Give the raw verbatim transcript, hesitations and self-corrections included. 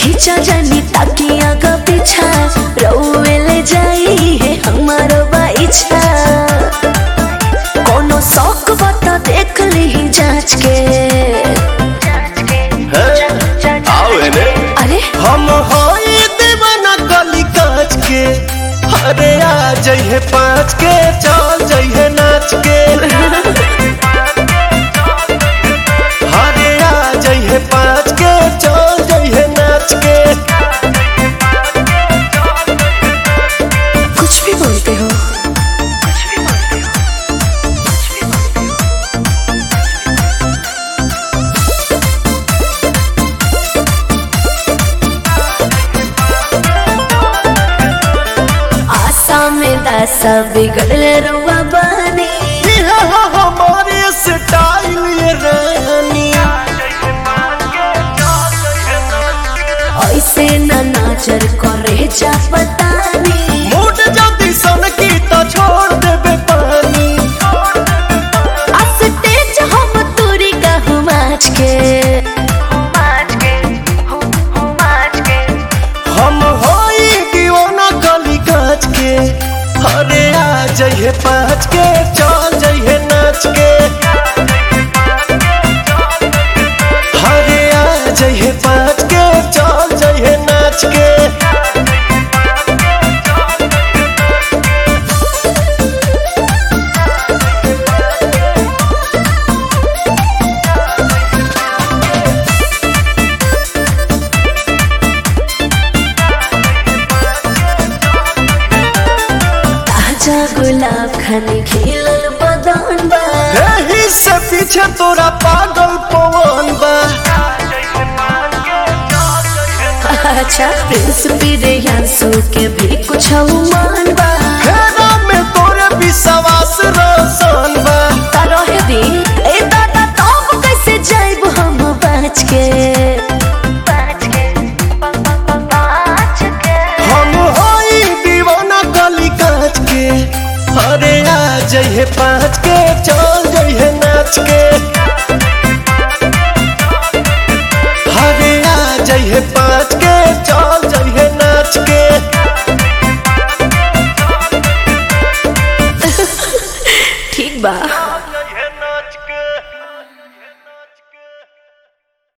खींचा जानी ताकि आगा पीछा रउए ले जाई है हमारो बाइछा कोनो शौक बता देख ली जांच के अरे हम होई दीवाना गली काच के अरे आ जइहे पाँच के चल जइहे नाच के अरे आ जइहे पाँच के चल जइहे नाच के कुछ भी बोलते हो दासा बिगड़ले रुआ बानी हमारे स्टाइल ये रानी ऐसे ना नाचर करे जा पतानी मूड जल्दी सन की तो छोड़ देबे पानी अस्तेज हम तोरी कहूँ माच के हम होई दीवाना गली काच के अरे आ जइहे पाँच के चल जइहे नाच के अरे आ जइहे पाँच के चल जइहे नाच के गुलाब खाने खिलल बदन बा एही से पीछे तोरा पागल पवन बा अच्छा प्रिंस बिरयांसु के भी कुछ मान बा हेरा में तोरे विश्वास रोशन बा रहे दी ए दादा तब कैसे जाइब हम बच के हम होई दीवाना गली काच के अरे आ जइहे पाँच के चल जइहे नाच के अरे आ जइहे पाँच के चल जइहे नाच के ठीक बा।